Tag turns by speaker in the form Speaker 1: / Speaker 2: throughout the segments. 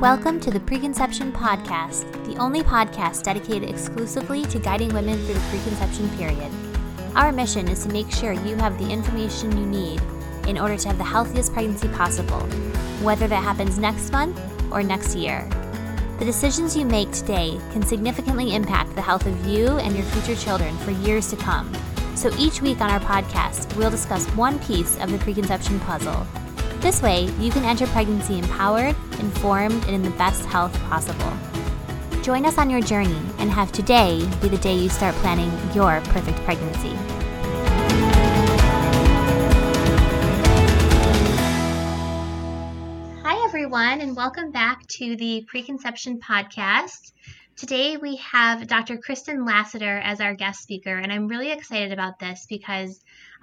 Speaker 1: Welcome to the Preconception Podcast, the only podcast dedicated exclusively to guiding women through the preconception period. Our mission is to make sure you have the information you need in order to have the healthiest pregnancy possible, whether that happens next month or next year. The decisions you make today can significantly impact the health of you and your future children for years to come. So each week on our podcast, we'll discuss one piece of the preconception puzzle. This way, you can enter pregnancy empowered, informed, and in the best health possible. Join us on your journey and have today be the day you start planning your perfect pregnancy. Hi, everyone, and welcome back to the Preconception Podcast. Today, we have Dr. Kristen Lasater as our guest speaker, and I'm really excited about this because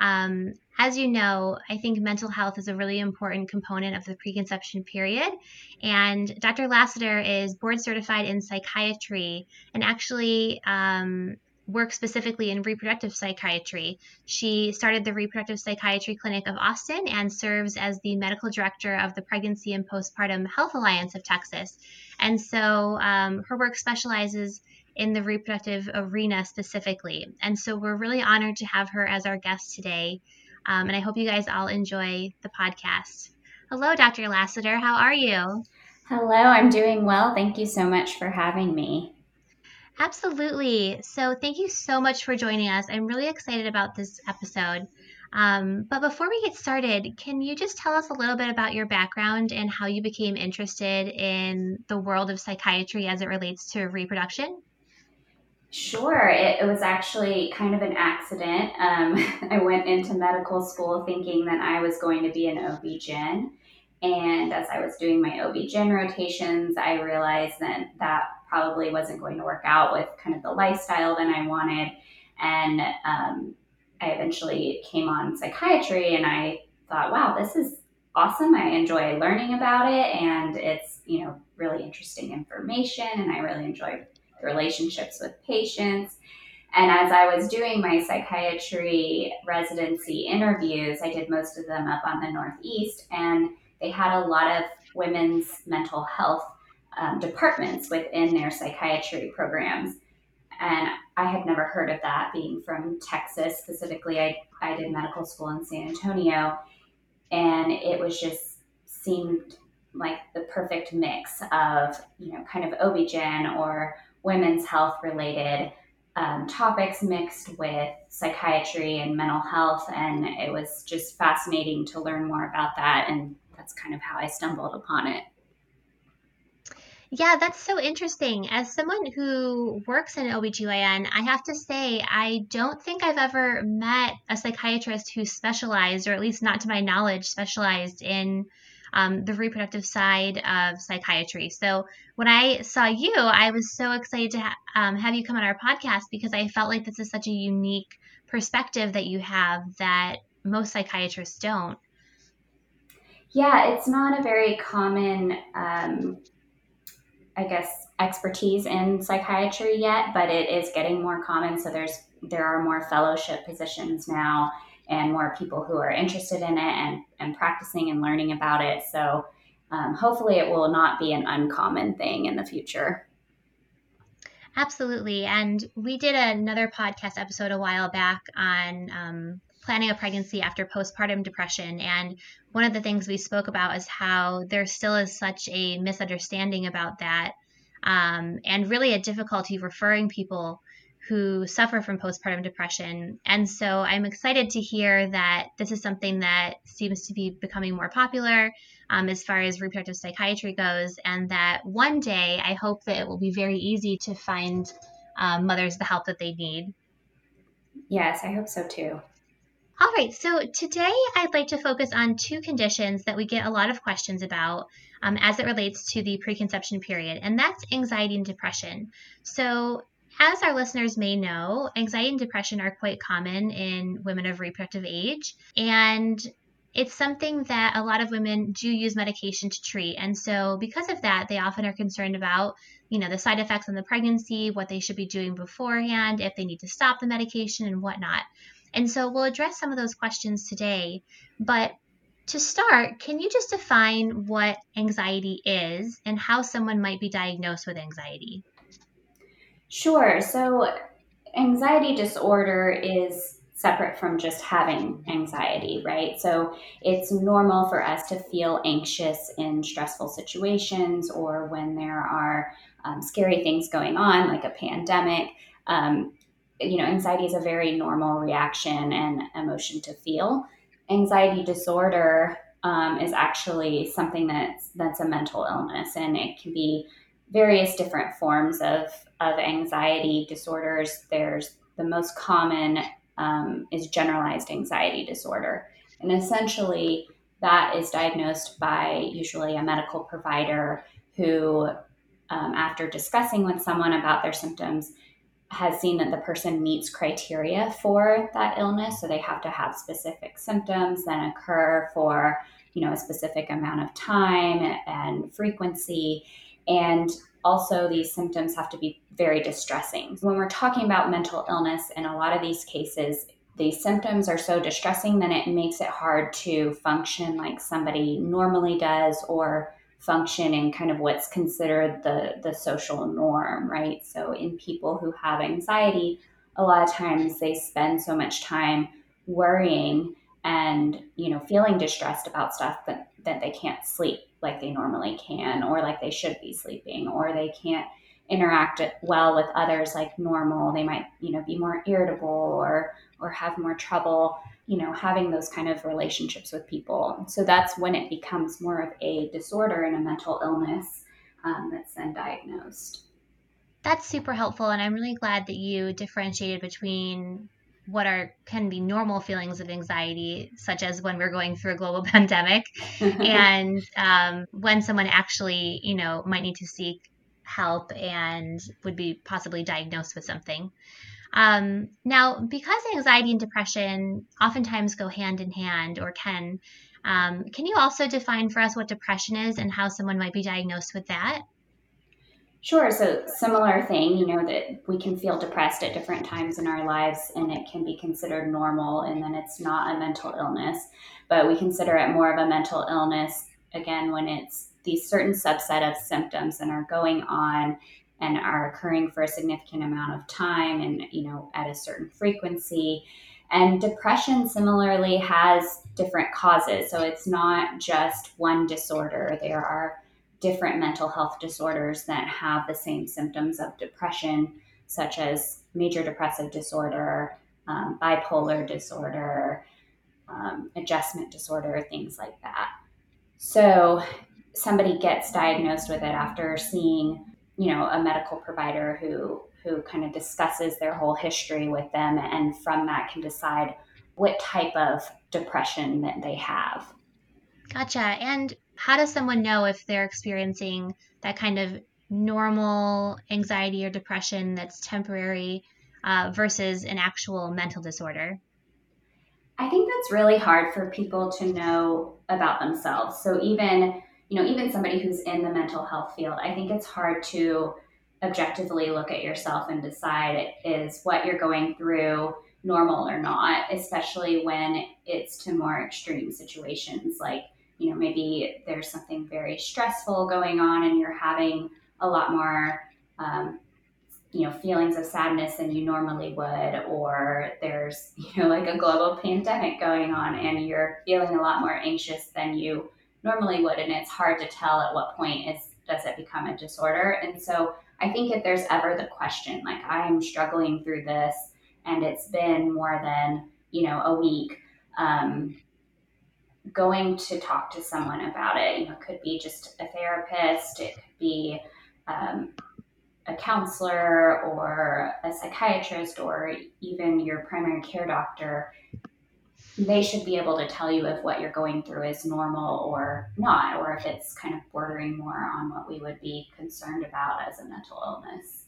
Speaker 1: as you know, I think mental health is a really important component of the preconception period. And Dr. Lasater is board certified in psychiatry and actually works specifically in reproductive psychiatry. She started the Reproductive Psychiatry Clinic of Austin and serves as the medical director of the Pregnancy and Postpartum Health Alliance of Texas. And so her work specializes in the reproductive arena specifically. And so we're really honored to have her as our guest today. And I hope you guys all enjoy the podcast. Hello, Dr. Lasater. How are you?
Speaker 2: Hello, I'm doing well. Thank you so much for having me.
Speaker 1: Absolutely. So thank you so much for joining us. I'm really excited about this episode. But before we get started, can you just tell us a little bit about your background and how you became interested in the world of psychiatry as it relates to reproduction?
Speaker 2: Sure. It was actually kind of an accident. I went into medical school thinking that I was going to be an OB-GYN. And as I was doing my OB-GYN rotations, I realized that probably wasn't going to work out with kind of the lifestyle that I wanted. And I eventually came on psychiatry and I thought, wow, this is awesome. I enjoy learning about it and it's, really interesting information and I really enjoyed the relationships with patients. And as I was doing my psychiatry residency interviews, I did most of them up on the Northeast, and they had a lot of women's mental health departments within their psychiatry programs. And I had never heard of that, being from Texas. Specifically, I did medical school in San Antonio, and it was just seemed like the perfect mix of, kind of OB-GYN or women's health related topics mixed with psychiatry and mental health. And it was just fascinating to learn more about that. And that's kind of how I stumbled upon it.
Speaker 1: Yeah, that's so interesting. As someone who works in OBGYN, I have to say, I don't think I've ever met a psychiatrist who specialized, or at least not to my knowledge, specialized in the reproductive side of psychiatry. So when I saw you, I was so excited to have you come on our podcast because I felt like this is such a unique perspective that you have that most psychiatrists don't.
Speaker 2: Yeah, it's not a very common expertise in psychiatry yet, but it is getting more common. So there are more fellowship positions now and more people who are interested in it and practicing and learning about it. So hopefully it will not be an uncommon thing in the future.
Speaker 1: Absolutely. And we did another podcast episode a while back on planning a pregnancy after postpartum depression. And one of the things we spoke about is how there still is such a misunderstanding about that and really a difficulty referring people who suffer from postpartum depression. And so I'm excited to hear that this is something that seems to be becoming more popular as far as reproductive psychiatry goes, and that one day I hope that it will be very easy to find mothers the help that they need.
Speaker 2: Yes, I hope so too.
Speaker 1: All right, so today I'd like to focus on two conditions that we get a lot of questions about as it relates to the preconception period, and that's anxiety and depression. So as our listeners may know, anxiety and depression are quite common in women of reproductive age, and it's something that a lot of women do use medication to treat. And so because of that, they often are concerned about, the side effects on the pregnancy, what they should be doing beforehand, if they need to stop the medication and whatnot. And so we'll address some of those questions today. But To start, can you just define what anxiety is and how someone might be diagnosed with anxiety?
Speaker 2: Sure. So, anxiety disorder is separate from just having anxiety, right? So, it's normal for us to feel anxious in stressful situations or when there are scary things going on, like a pandemic. Um, Anxiety is a very normal reaction and emotion to feel. Anxiety disorder is actually something that's a mental illness, and it can be various different forms of anxiety disorders. There's the most common is generalized anxiety disorder. And essentially, that is diagnosed by usually a medical provider who, after discussing with someone about their symptoms, has seen that the person meets criteria for that illness. So they have to have specific symptoms that occur for, a specific amount of time and frequency. And also these symptoms have to be very distressing. When we're talking about mental illness, in a lot of these cases, these symptoms are so distressing that it makes it hard to function like somebody normally does, or function in kind of what's considered the social norm, right? So in people who have anxiety, a lot of times they spend so much time worrying and feeling distressed about stuff that they can't sleep like they normally can, or like they should be sleeping, or they can't interact well with others like normal. They might be more irritable, or have more trouble having those kind of relationships with people. So that's when it becomes more of a disorder and a mental illness that's then diagnosed.
Speaker 1: That's super helpful, and I'm really glad that you differentiated between what can be normal feelings of anxiety, such as when we're going through a global pandemic, and when someone actually, might need to seek help and would be possibly diagnosed with something. Now, because anxiety and depression oftentimes go hand in hand, or can you also define for us what depression is and how someone might be diagnosed with that?
Speaker 2: Sure. So similar thing, that we can feel depressed at different times in our lives, and it can be considered normal, and then it's not a mental illness. But we consider it more of a mental illness again when it's these certain subset of symptoms that are going on and are occurring for a significant amount of time, and at a certain frequency. And depression similarly has different causes. So it's not just one disorder. There are different mental health disorders that have the same symptoms of depression, such as major depressive disorder, bipolar disorder, adjustment disorder, things like that. So somebody gets diagnosed with it after seeing, a medical provider who kind of discusses their whole history with them, and from that can decide what type of depression that they have.
Speaker 1: Gotcha. And how does someone know if they're experiencing that kind of normal anxiety or depression that's temporary versus an actual mental disorder?
Speaker 2: I think that's really hard for people to know about themselves. So even somebody who's in the mental health field, I think it's hard to objectively look at yourself and decide is what you're going through normal or not, especially when it's to more extreme situations, like maybe there's something very stressful going on and you're having a lot more um, feelings of sadness than you normally would, or there's like a global pandemic going on and you're feeling a lot more anxious than you normally would, and it's hard to tell at what point does it become a disorder. And so I think if there's ever the question, like, I'm struggling through this and it's been more than a week, going to talk to someone about it, could be just a therapist, it could be a counselor or a psychiatrist, or even your primary care doctor. They should be able to tell you if what you're going through is normal or not, or if it's kind of bordering more on what we would be concerned about as a mental illness.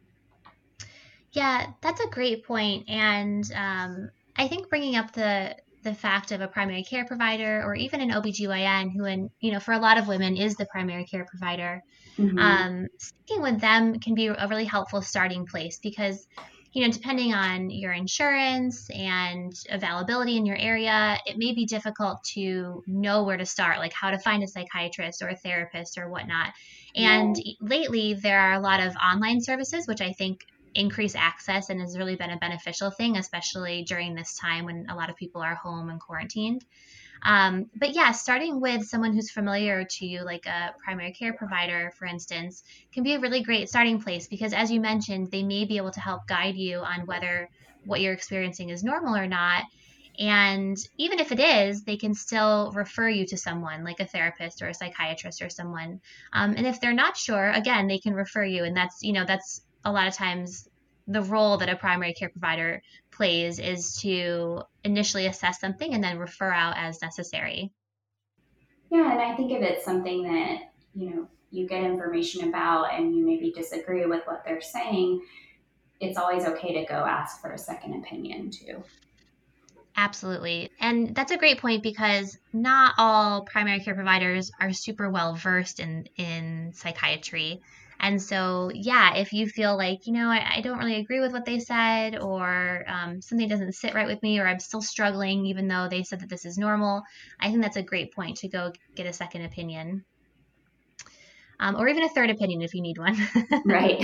Speaker 1: Yeah, that's a great point. And I think bringing up the fact of a primary care provider or even an OBGYN who, for a lot of women is the primary care provider,
Speaker 2: Mm-hmm.
Speaker 1: speaking with them can be a really helpful starting place because, depending on your insurance and availability in your area, it may be difficult to know where to start, like how to find a psychiatrist or a therapist or whatnot. And lately, there are a lot of online services, which I think increase access and has really been a beneficial thing, especially during this time when a lot of people are home and quarantined. But yeah, starting with someone who's familiar to you, like a primary care provider, for instance, can be a really great starting place because, as you mentioned, they may be able to help guide you on whether what you're experiencing is normal or not. And even if it is, they can still refer you to someone like a therapist or a psychiatrist or someone. And if they're not sure, again, they can refer you. And that's a lot of times the role that a primary care provider plays is to initially assess something and then refer out as necessary.
Speaker 2: Yeah, and I think if it's something that, you get information about and you maybe disagree with what they're saying, it's always okay to go ask for a second opinion too.
Speaker 1: Absolutely. And that's a great point because not all primary care providers are super well versed in psychiatry. And so, yeah, if you feel like, I don't really agree with what they said, or something doesn't sit right with me, or I'm still struggling, even though they said that this is normal, I think that's a great point to go get a second opinion, or even a third opinion if you need one.
Speaker 2: Right.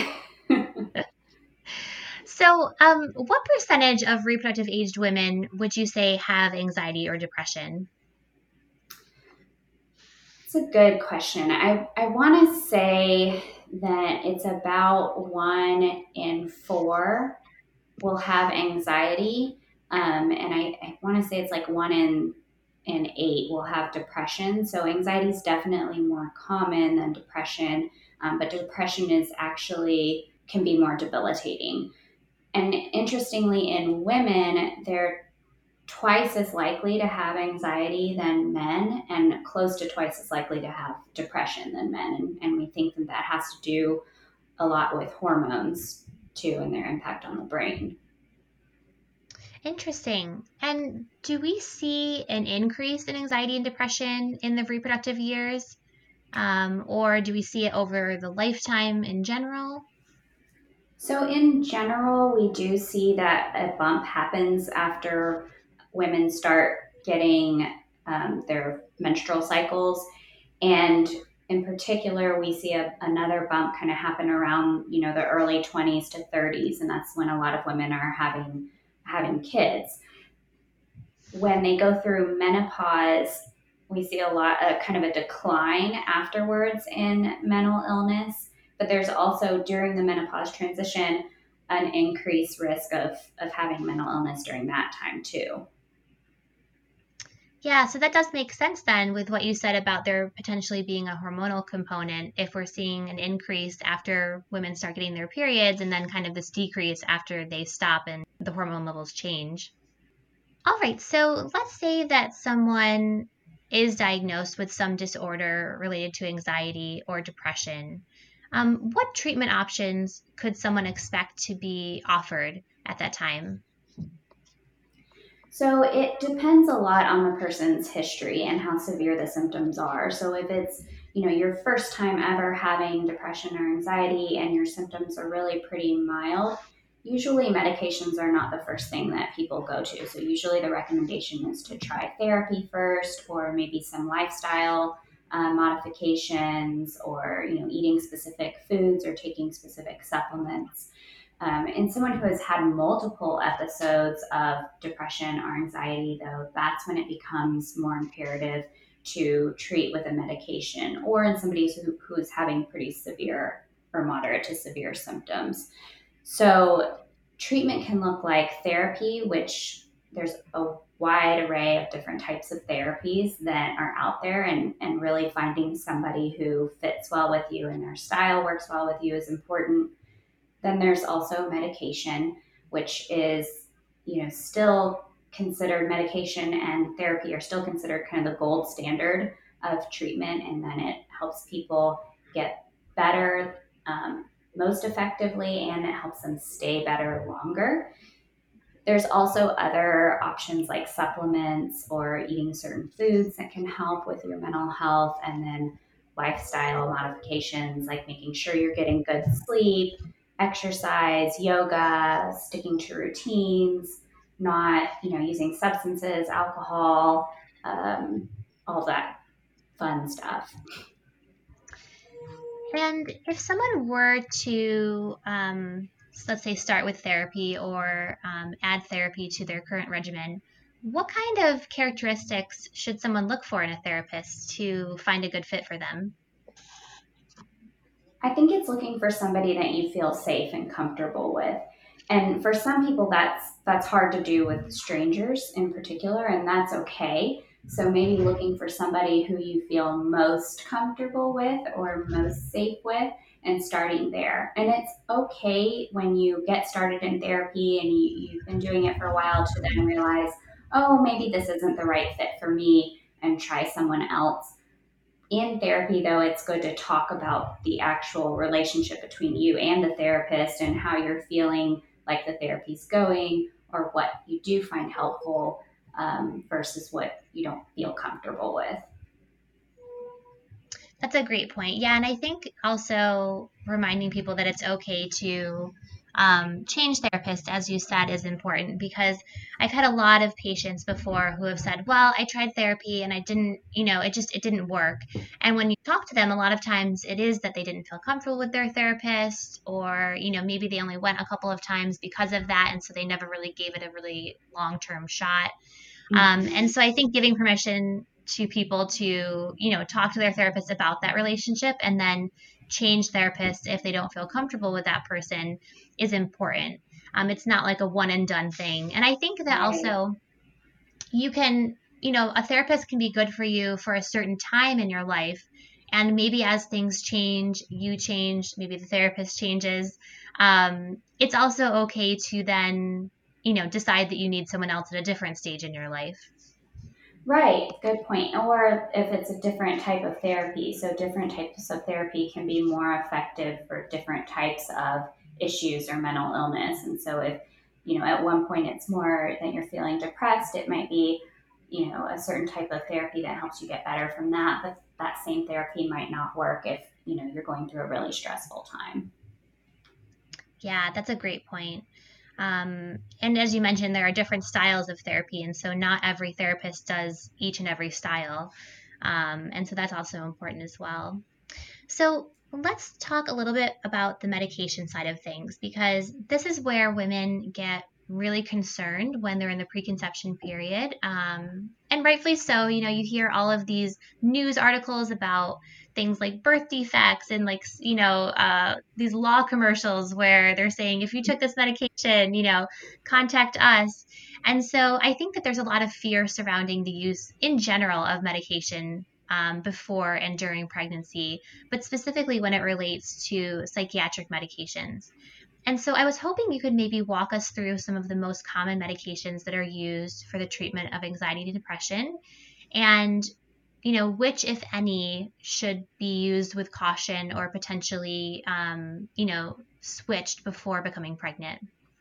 Speaker 1: So, what percentage of reproductive aged women would you say have anxiety or depression?
Speaker 2: It's a good question. I want to say that it's about 1 in 4 will have anxiety. And I want to say it's like 1 in 8 will have depression. So anxiety is definitely more common than depression, but depression is actually can be more debilitating. And interestingly, in women, they're twice as likely to have anxiety than men and close to twice as likely to have depression than men. And we think that that has to do a lot with hormones too and their impact on the brain.
Speaker 1: Interesting. And do we see an increase in anxiety and depression in the reproductive years? Or do we see it over the lifetime in general?
Speaker 2: So, in general, we do see that a bump happens after women start getting their menstrual cycles. And in particular, we see another bump kind of happen around, the early 20s to 30s. And that's when a lot of women are having kids. When they go through menopause, we see kind of a decline afterwards in mental illness. But there's also during the menopause transition an increased risk of having mental illness during that time too.
Speaker 1: Yeah, so that does make sense then with what you said about there potentially being a hormonal component if we're seeing an increase after women start getting their periods and then kind of this decrease after they stop and the hormone levels change. All right, so let's say that someone is diagnosed with some disorder related to anxiety or depression. What treatment options could someone expect to be offered at that time?
Speaker 2: So it depends a lot on the person's history and how severe the symptoms are. So if it's, your first time ever having depression or anxiety and your symptoms are really pretty mild, usually medications are not the first thing that people go to. So usually the recommendation is to try therapy first or maybe some lifestyle modifications or, eating specific foods or taking specific supplements. In someone who has had multiple episodes of depression or anxiety, though, that's when it becomes more imperative to treat with a medication, or in somebody who's having pretty severe or moderate to severe symptoms. So, treatment can look like therapy, which there's a wide array of different types of therapies that are out there, and really finding somebody who fits well with you and their style works well with you is important. Then there's also medication, which is, still considered medication and therapy are still considered kind of the gold standard of treatment. And then it helps people get better most effectively and it helps them stay better longer. There's also other options like supplements or eating certain foods that can help with your mental health, and then lifestyle modifications like making sure you're getting good sleep, exercise, yoga, sticking to routines, not, using substances, alcohol, all that fun stuff.
Speaker 1: And if someone were to, let's say, start with therapy or add therapy to their current regimen, what kind of characteristics should someone look for in a therapist to find a good fit for them?
Speaker 2: I think it's looking for somebody that you feel safe and comfortable with. And for some people that's hard to do with strangers in particular, and that's okay. So maybe looking for somebody who you feel most comfortable with or most safe with and starting there. And it's okay when you get started in therapy and you've been doing it for a while to then realize, oh, maybe this isn't the right fit for me and try someone else. In therapy, though, it's good to talk about the actual relationship between you and the therapist and how you're feeling like the therapy's going or what you do find helpful versus what you don't feel comfortable with.
Speaker 1: That's a great point. Yeah, and I think also reminding people that it's okay to change therapists, as you said, is important because I've had a lot of patients before who have said, "Well, I tried therapy and I didn't, it didn't work." And when you talk to them, a lot of times it is that they didn't feel comfortable with their therapist, or maybe they only went a couple of times because of that, and so they never really gave it a really long-term shot. And so I think giving permission to people to, talk to their therapist about that relationship and then change therapists if they don't feel comfortable with that person is important. It's not like a one and done thing. And I think that
Speaker 2: Right.
Speaker 1: also you can, a therapist can be good for you for a certain time in your life. And maybe as things change, you change, maybe the therapist changes. It's also okay to then, decide that you need someone else at a different stage in your life.
Speaker 2: Right, good point. Or if it's a different type of therapy, so different types of therapy can be more effective for different types of issues or mental illness. And so if, at one point it's more that you're feeling depressed, it might be, a certain type of therapy that helps you get better from that. But that same therapy might not work if, you're going through a really stressful time.
Speaker 1: Yeah, that's a great point. And as you mentioned, there are different styles of therapy, and so not every therapist does each and every style. And so that's also important as well. So let's talk a little bit about the medication side of things, because this is where women get really concerned when they're in the preconception period. And rightfully so. You hear all of these news articles about things like birth defects and like, these law commercials where they're saying, if you took this medication, contact us. And so I think that there's a lot of fear surrounding the use in general of medication before and during pregnancy, but specifically when it relates to psychiatric medications. And so I was hoping you could maybe walk us through some of the most common medications that are used for the treatment of anxiety and depression, and which, if any, should be used with caution or potentially, switched before becoming pregnant.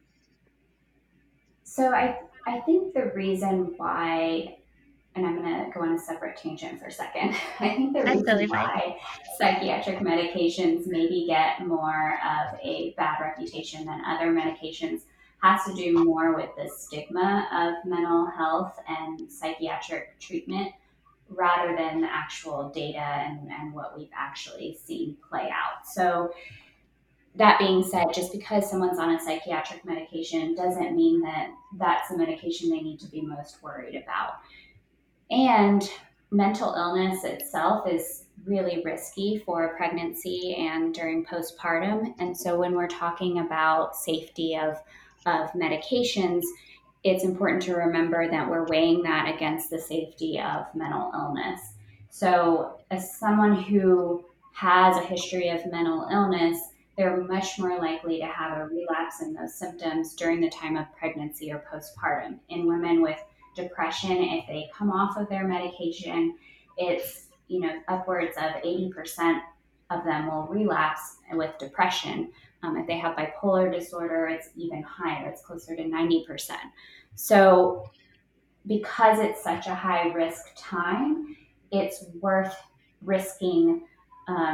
Speaker 2: So I think the reason why, and I'm going to go on a separate tangent for a second. I think the
Speaker 1: That's
Speaker 2: reason
Speaker 1: totally fine.
Speaker 2: why psychiatric medications maybe get more of a bad reputation than other medications has to do more with the stigma of mental health and psychiatric treatment rather than the actual data and what we've actually seen play out. So that being said, just because someone's on a psychiatric medication doesn't mean that that's the medication they need to be most worried about. And mental illness itself is really risky for pregnancy and during postpartum. And so when we're talking about safety of medications, it's important to remember that we're weighing that against the safety of mental illness. So, as someone who has a history of mental illness, they're much more likely to have a relapse in those symptoms during the time of pregnancy or postpartum. In women with depression, if they come off of their medication, it's upwards of 80% of them will relapse with depression. If they have bipolar disorder, it's even higher. It's closer to 90%. So because it's such a high risk time, it's worth risking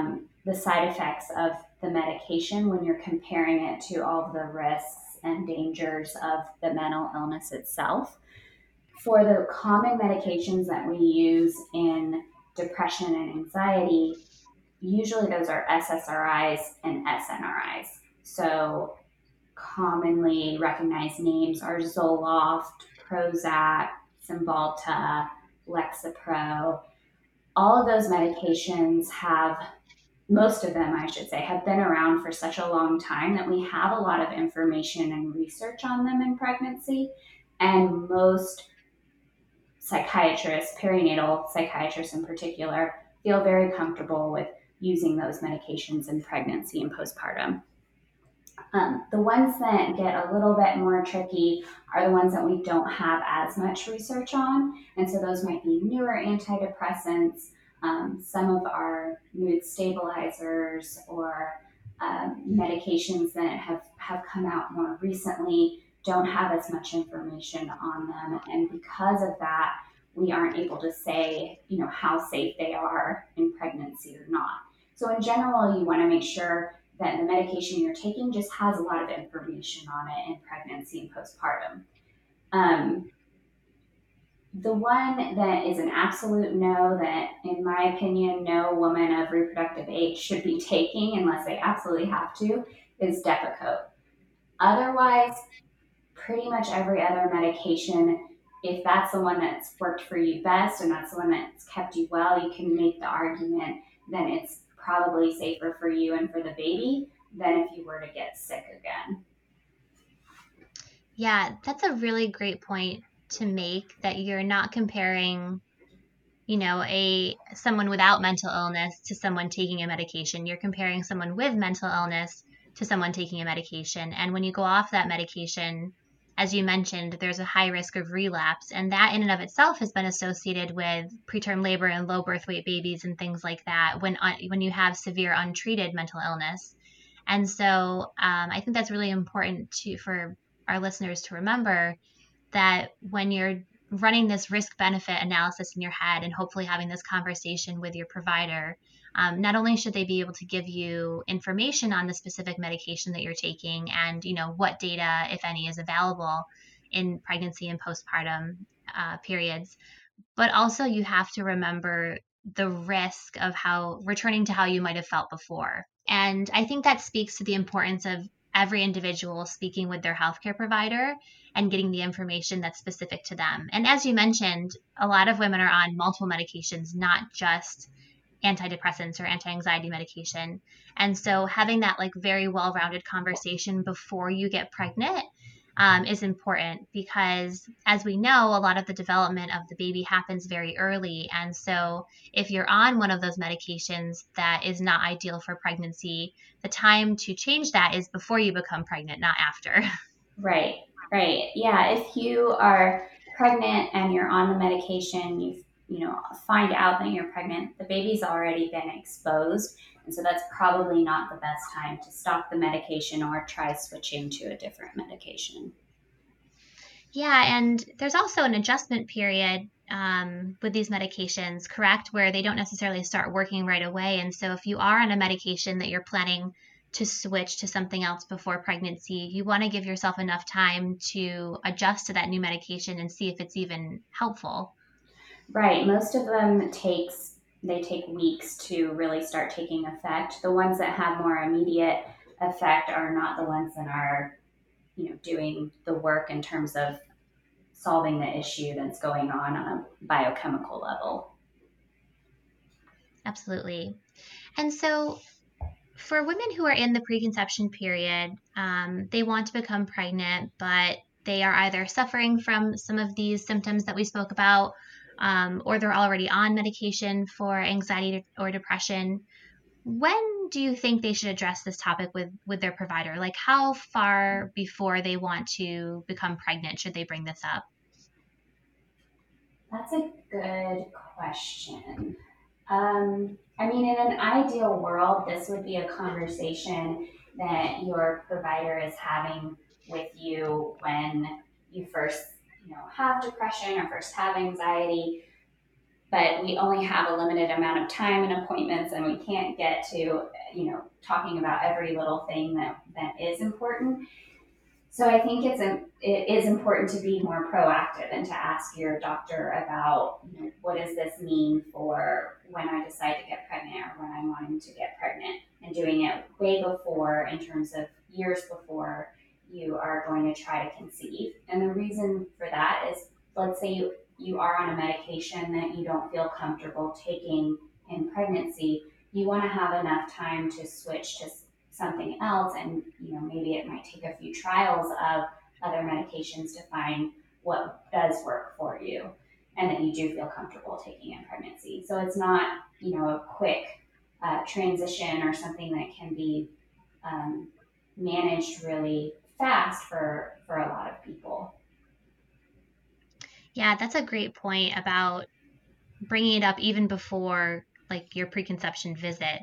Speaker 2: the side effects of the medication when you're comparing it to all of the risks and dangers of the mental illness itself. For the common medications that we use in depression and anxiety, usually those are SSRIs and SNRIs. So commonly recognized names are Zoloft, Prozac, Cymbalta, Lexapro. All of those medications have, most of them, I should say, have been around for such a long time that we have a lot of information and research on them in pregnancy. And most psychiatrists, perinatal psychiatrists in particular, feel very comfortable with using those medications in pregnancy and postpartum. The ones that get a little bit more tricky are the ones that we don't have as much research on. And so those might be newer antidepressants, some of our mood stabilizers, or medications that have come out more recently don't have as much information on them. And because of that, we aren't able to say, how safe they are in pregnancy or not. So in general, you want to make sure that the medication you're taking just has a lot of information on it in pregnancy and postpartum. The one that is an absolute no, that in my opinion, no woman of reproductive age should be taking unless they absolutely have to, is Depakote. Otherwise, pretty much every other medication, if that's the one that's worked for you best and that's the one that's kept you well, you can make the argument then it's probably safer for you and for the baby than if you were to get sick again.
Speaker 1: Yeah, that's a really great point to make, that you're not comparing, someone without mental illness to someone taking a medication. You're comparing someone with mental illness to someone taking a medication. And when you go off that medication, as you mentioned, there's a high risk of relapse. And that in and of itself has been associated with preterm labor and low birth weight babies and things like that when you have severe untreated mental illness. And so I think that's really important for our listeners to remember, that when you're running this risk-benefit analysis in your head and hopefully having this conversation with your provider, not only should they be able to give you information on the specific medication that you're taking and, what data, if any, is available in pregnancy and postpartum periods, but also you have to remember the risk of returning to how you might have felt before. And I think that speaks to the importance of every individual speaking with their healthcare provider and getting the information that's specific to them. And as you mentioned, a lot of women are on multiple medications, not just antidepressants or anti-anxiety medication. And so having that very well-rounded conversation before you get pregnant is important, because as we know, a lot of the development of the baby happens very early. And so if you're on one of those medications that is not ideal for pregnancy, the time to change that is before you become pregnant, not after.
Speaker 2: Right. Yeah, if you are pregnant and you're on the medication, you find out that you're pregnant, the baby's already been exposed. And so that's probably not the best time to stop the medication or try switching to a different medication.
Speaker 1: Yeah, and there's also an adjustment period with these medications, correct, where they don't necessarily start working right away. And so if you are on a medication that you're planning to switch to something else before pregnancy, you want to give yourself enough time to adjust to that new medication and see if it's even helpful.
Speaker 2: Right. Most of them take weeks to really start taking effect. The ones that have more immediate effect are not the ones that are, doing the work in terms of solving the issue that's going on a biochemical level.
Speaker 1: Absolutely. And so for women who are in the preconception period, they want to become pregnant, but they are either suffering from some of these symptoms that we spoke about, or they're already on medication for anxiety or depression. When do you think they should address this topic with their provider? How far before they want to become pregnant should they bring this up?
Speaker 2: That's a good question. In an ideal world, this would be a conversation that your provider is having with you when you first, have depression or first have anxiety. but we only have a limited amount of time and appointments, and we can't get to, talking about every little thing that is important. So I think it is important to be more proactive and to ask your doctor about, what does this mean for when I decide to get pregnant or when I'm wanting to get pregnant, and doing it way before, in terms of years before you are going to try to conceive. And the reason for that is, let's say you are on a medication that you don't feel comfortable taking in pregnancy, you want to have enough time to switch to something else, and maybe it might take a few trials of other medications to find what does work for you and that you do feel comfortable taking in pregnancy. So it's not a quick transition or something that can be managed really fast for a lot of people.
Speaker 1: Yeah, that's a great point about bringing it up even before like your preconception visit.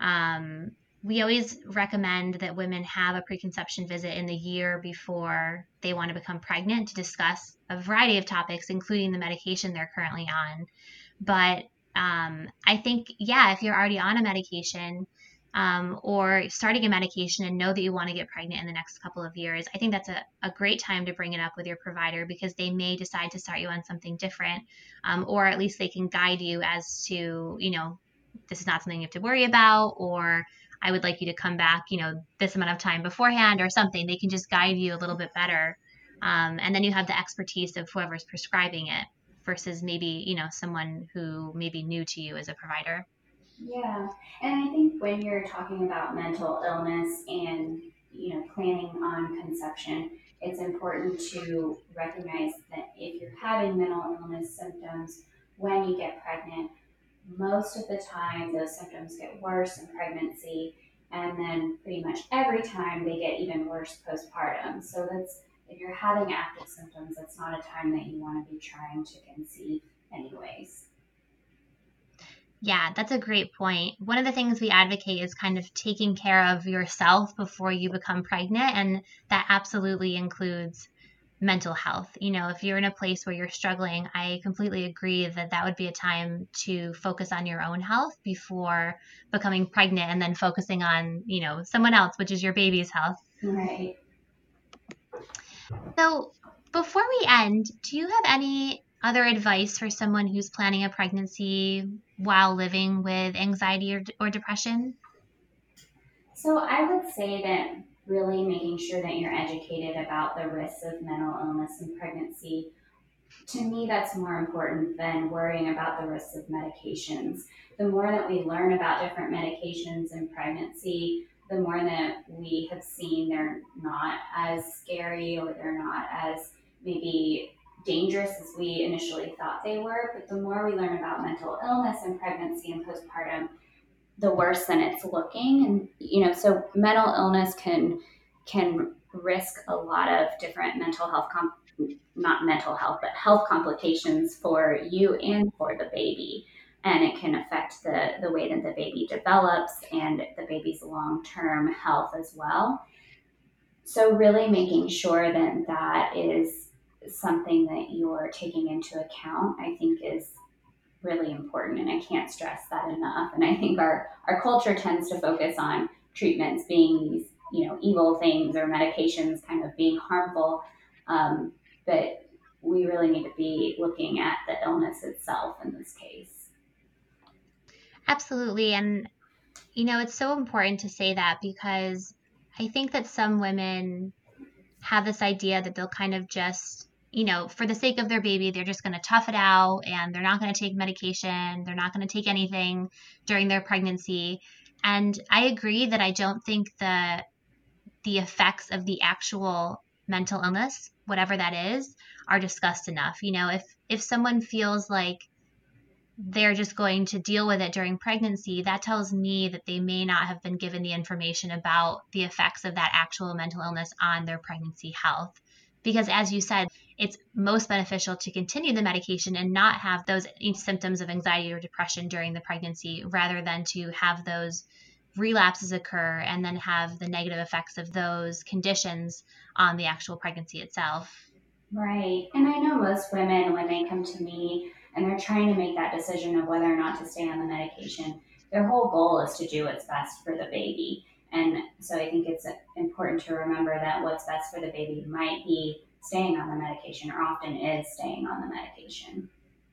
Speaker 1: We always recommend that women have a preconception visit in the year before they want to become pregnant to discuss a variety of topics, including the medication they're currently on. But I think, yeah, if you're already on a medication, or starting a medication and know that you want to get pregnant in the next couple of years, I think that's a great time to bring it up with your provider, because they may decide to start you on something different, or at least they can guide you as to, this is not something you have to worry about, or I would like you to come back, this amount of time beforehand or something. They can just guide you a little bit better. And then you have the expertise of whoever's prescribing it versus maybe, someone who may be new to you as a provider.
Speaker 2: Yeah, and I think when you're talking about mental illness and planning on conception, it's important to recognize that if you're having mental illness symptoms when you get pregnant, most of the time those symptoms get worse in pregnancy, and then pretty much every time they get even worse postpartum. So that's, if you're having active symptoms, that's not a time that you want to be trying to conceive anyways.
Speaker 1: Yeah, that's a great point. One of the things we advocate is kind of taking care of yourself before you become pregnant, and that absolutely includes mental health. If you're in a place where you're struggling, I completely agree that that would be a time to focus on your own health before becoming pregnant and then focusing on, someone else, which is your baby's health.
Speaker 2: Right.
Speaker 1: So, before we end, do you have any other advice for someone who's planning a pregnancy while living with anxiety or depression?
Speaker 2: So I would say that really making sure that you're educated about the risks of mental illness in pregnancy, to me, that's more important than worrying about the risks of medications. The more that we learn about different medications in pregnancy, the more that we have seen they're not as scary, or they're not as maybe dangerous as we initially thought they were. But the more we learn about mental illness in pregnancy and postpartum, the worse than it's looking. And so mental illness can risk a lot of different mental health not mental health, but health complications for you and for the baby. And it can affect the way that the baby develops and the baby's long-term health as well. So really making sure that that is something that you're taking into account, I think, is really important. And I can't stress that enough. And I think our culture tends to focus on treatments being these, evil things, or medications kind of being harmful. But we really need to be looking at the illness itself in this case.
Speaker 1: Absolutely. And, it's so important to say that, because I think that some women have this idea that they'll kind of just, for the sake of their baby, they're just going to tough it out and they're not going to take medication. They're not going to take anything during their pregnancy. And I agree that I don't think the effects of the actual mental illness, whatever that is, are discussed enough. If someone feels like they're just going to deal with it during pregnancy, that tells me that they may not have been given the information about the effects of that actual mental illness on their pregnancy health. Because as you said, it's most beneficial to continue the medication and not have those symptoms of anxiety or depression during the pregnancy, rather than to have those relapses occur and then have the negative effects of those conditions on the actual pregnancy itself.
Speaker 2: Right. And I know most women, when they come to me, and they're trying to make that decision of whether or not to stay on the medication, their whole goal is to do what's best for the baby. And so I think it's important to remember that what's best for the baby might be staying on the medication, or often is staying on the medication.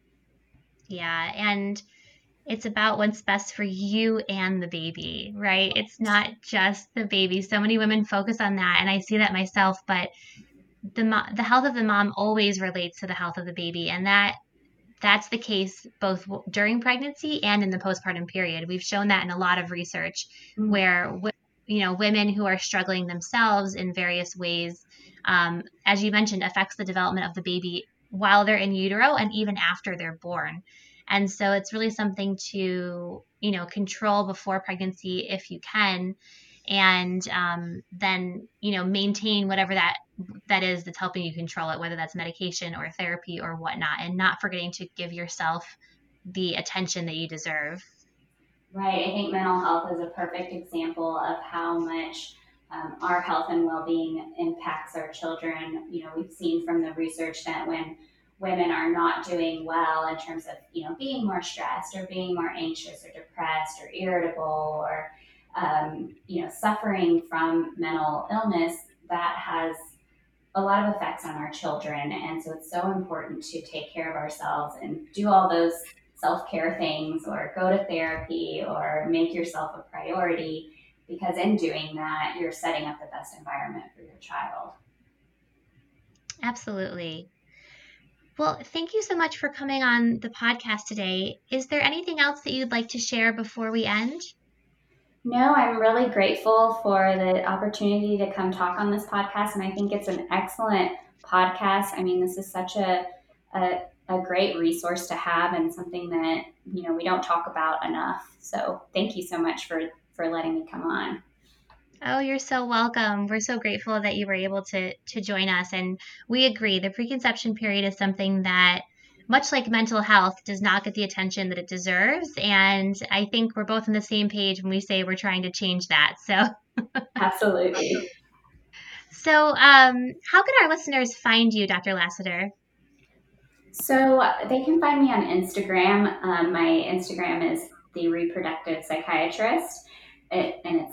Speaker 1: Yeah, and it's about what's best for you and the baby, right? It's not just the baby. So many women focus on that, and I see that myself, but the health of the mom always relates to the health of the baby, and that's the case both during pregnancy and in the postpartum period. We've shown that in a lot of research where women who are struggling themselves in various ways, as you mentioned, affects the development of the baby while they're in utero and even after they're born. And so it's really something to, control before pregnancy if you can, and then, maintain whatever that is that's helping you control it, whether that's medication or therapy or whatnot, and not forgetting to give yourself the attention that you deserve.
Speaker 2: Right. I think mental health is a perfect example of how much our health and well-being impacts our children. We've seen from the research that when women are not doing well in terms of, being more stressed or being more anxious or depressed or irritable or, suffering from mental illness, that has a lot of effects on our children. And so it's so important to take care of ourselves and do all those self-care things, or go to therapy, or make yourself a priority, because in doing that, you're setting up the best environment for your child.
Speaker 1: Absolutely. Well, thank you so much for coming on the podcast today. Is there anything else that you'd like to share before we end?
Speaker 2: No, I'm really grateful for the opportunity to come talk on this podcast, and I think it's an excellent podcast. I mean, this is such a great resource to have, and something that, we don't talk about enough. So thank you so much for letting me come on.
Speaker 1: Oh, you're so welcome. We're so grateful that you were able to join us. And we agree, the preconception period is something that, much like mental health, does not get the attention that it deserves. And I think we're both on the same page when we say we're trying to change that. So
Speaker 2: absolutely.
Speaker 1: So how can our listeners find you, Dr. Lasater?
Speaker 2: So they can find me on Instagram. My Instagram is The Reproductive Psychiatrist, and it's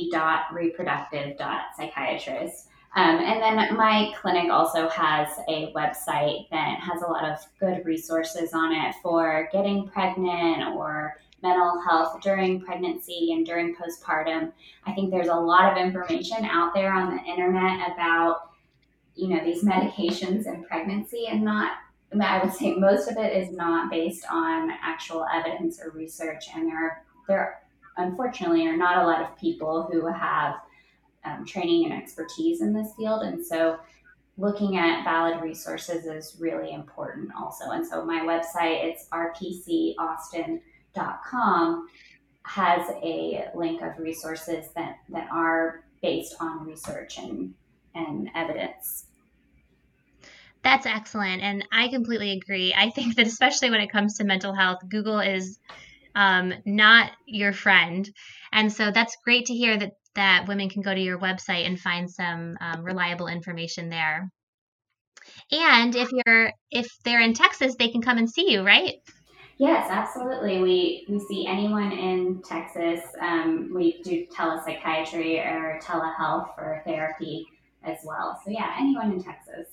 Speaker 2: the.reproductive.psychiatrist. And then my clinic also has a website that has a lot of good resources on it for getting pregnant or mental health during pregnancy and during postpartum. I think there's a lot of information out there on the internet about, these medications in pregnancy, and I would say most of it is not based on actual evidence or research. And there unfortunately are not a lot of people who have training and expertise in this field. And so looking at valid resources is really important also. And so my website, it's rpcaustin.com, has a link of resources that are based on research and evidence.
Speaker 1: That's excellent. And I completely agree. I think that especially when it comes to mental health, Google is not your friend. And so that's great to hear that women can go to your website and find some reliable information there. And if they're in Texas, they can come and see you, right?
Speaker 2: Yes, absolutely. We see anyone in Texas. We do telepsychiatry or telehealth for therapy as well. So yeah, anyone in Texas.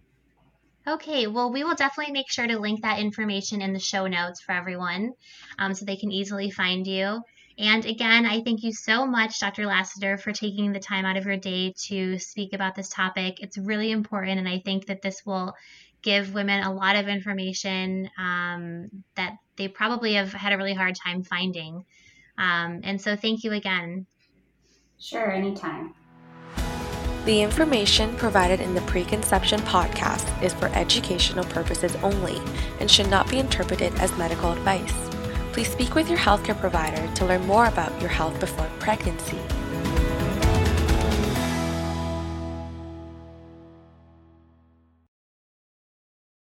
Speaker 1: Okay, well, we will definitely make sure to link that information in the show notes for everyone so they can easily find you. And again, I thank you so much, Dr. Lasater, for taking the time out of your day to speak about this topic. It's really important, and I think that this will give women a lot of information that they probably have had a really hard time finding. And so thank you again.
Speaker 2: Sure, anytime.
Speaker 3: The information provided in the Preconception podcast is for educational purposes only and should not be interpreted as medical advice. Please speak with your healthcare provider to learn more about your health before pregnancy.